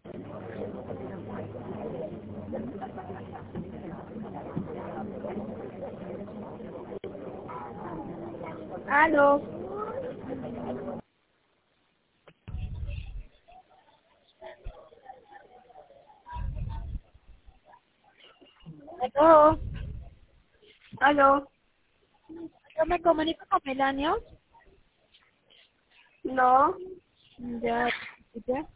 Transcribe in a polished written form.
Aló. Aló. ¿Aló? Yo me comunico con Melanio. No. Ya, ya.